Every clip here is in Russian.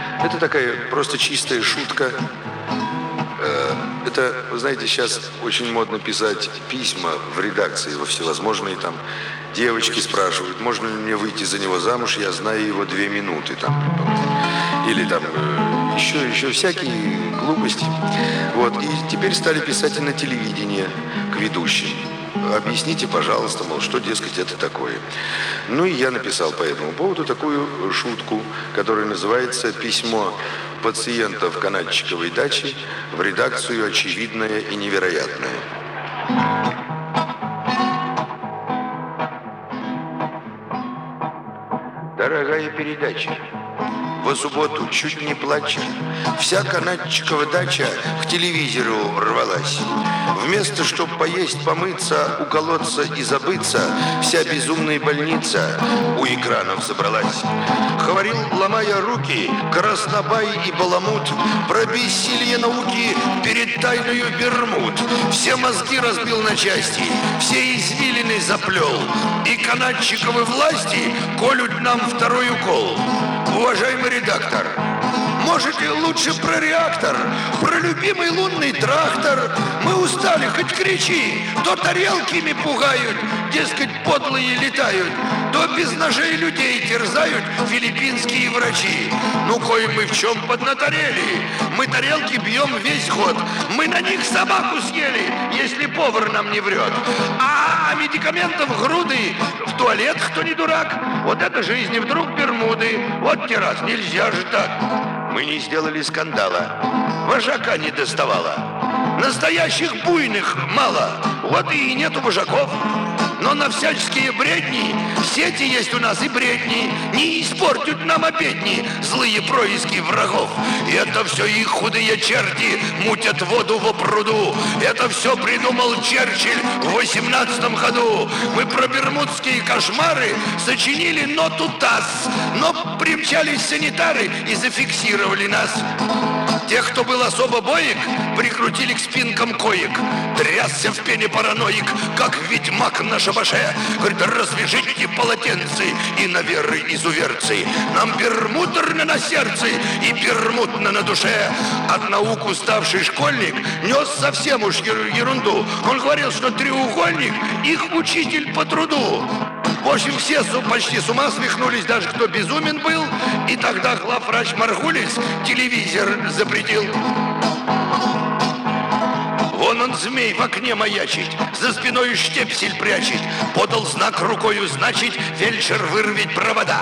Это такая просто чистая шутка. Это, вы знаете, сейчас очень модно писать письма в редакции, во всевозможные там. Девочки спрашивают, можно ли мне выйти за него замуж, я знаю его 2 минуты там. Или там еще всякие глупости. Вот. И теперь стали писать и на телевидении к ведущим. Объясните, пожалуйста, мол, что, дескать, это такое. Ну и я написал по этому поводу такую шутку, которая называется «Письмо пациентов канатчиковой дачи в редакцию «Очевидное и невероятное». Дорогая передача, в субботу, чуть не плача, вся канатчикова дача к телевизору рвалась. Вместо, чтоб поесть, помыться, уколоться и забыться, вся безумная больница у экранов забралась. Говорил, ломая руки, краснобай и баламут, про бессилие науки перед тайною Бермуд. Все мозги разбил на части, все извилины заплел, и канатчиковы власти колют нам 2-й укол. Уважаемый редактор, может и лучше про реактор, про любимый лунный трактор. Мы устали, хоть кричи, то тарелками пугают, дескать, подлые летают, то без ножей людей терзают филиппинские врачи. Ну, кое мы в чем поднаторели, мы тарелки бьем весь год, мы на них собаку съели, если повар нам не врет. А медикаментов груды, в туалет кто не дурак, вот это жизнь, и вдруг Бермуды, вот те раз, нельзя же так. Мы не сделали скандала, вожака не доставало, настоящих буйных мало, вот и нету вожаков. Но на всяческие бредни, сети есть у нас и бредни, не испортят нам обедни злые происки врагов. И это все их худые черти мутят воду во пруду. Это все придумал Черчилль в 18-м году. Мы про бермудские кошмары сочинили ноту ТАСС, но примчались санитары и зафиксировали нас. Тех, кто был особо боек, прикрутили к спинкам коек. Трясся в пене параноик, как ведьмак на шабаше. Говорит, развяжите полотенцы и на веры изуверцы. Нам бермудерно на сердце и бермудно на душе. От наук уставший школьник нес совсем уж ерунду. Он говорил, что треугольник их учитель по труду. В общем, все почти с ума свихнулись, даже кто безумен был. И тогда главврач Маргулис телевизор запретил. Вон он, змей, в окне маячить, за спиной штепсель прячет. Подал знак рукою, значит, фельдшер вырвет провода.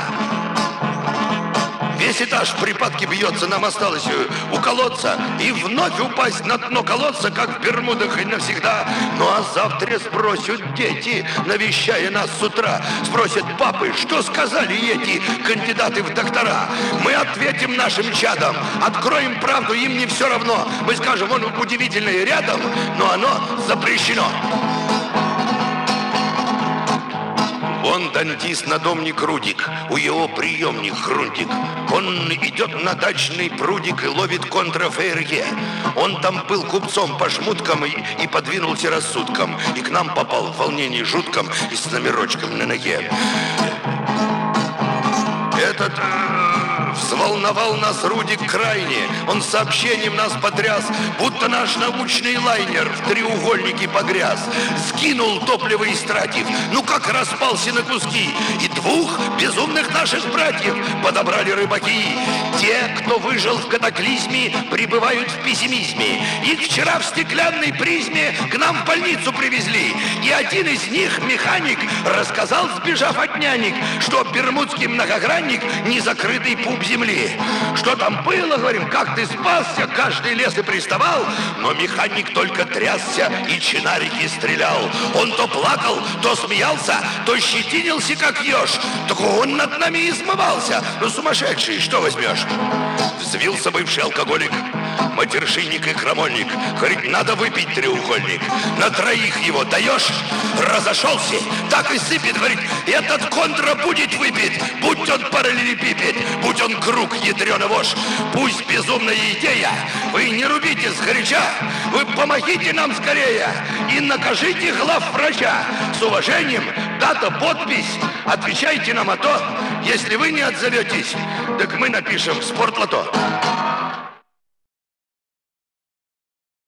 Весь этаж в припадке бьется, нам осталось уколоться и вновь упасть на дно колодца, как в Бермудах и навсегда. Ну а завтра спросят дети, навещая нас с утра, спросят папы, что сказали эти кандидаты в доктора. Мы ответим нашим чадам, откроем правду, им не все равно. Мы скажем, он удивительный рядом, но оно запрещено. Он дантист надомник Рудик, у его приемник Грунтик. Он идет на дачный прудик и ловит контрафейерге. Он там был купцом по шмуткам и подвинулся рассудком. И к нам попал в волнении жутком и с номерочком на ноге. Этот взволновал нас Рудик крайне. Он сообщением нас потряс, будто наш научный лайнер в треугольнике погряз. Скинул топливо истратив, ну как распался на куски. И 2 безумных наших братьев подобрали рыбаки. Те, кто выжил в катаклизме, пребывают в пессимизме. Их вчера в стеклянной призме к нам в больницу привезли. И один из них, механик, рассказал, сбежав от нянек, что бермудский многогранник не закрытый пуп земли. Что там было, говорим, как ты спасся, каждый лес и приставал. Но механик только трясся и чинарики стрелял. Он то плакал, то смеялся, то щетинился, как еж. Так он над нами измывался. Ну, сумасшедший, что возьмешь? Взвился бывший алкоголик, Матершинник и крамольник, говорит, надо выпить треугольник. На троих его даешь, разошелся, так и сыпет, говорит, этот контра будет выпит, будь он параллелепипед, будь он круг ядрёна вошь. Пусть безумная идея, вы не рубите сгоряча, вы помогите нам скорее и накажите главврача. С уважением, дата, подпись, отвечайте нам, а то, если вы не отзоветесь, так мы напишем в спортлото.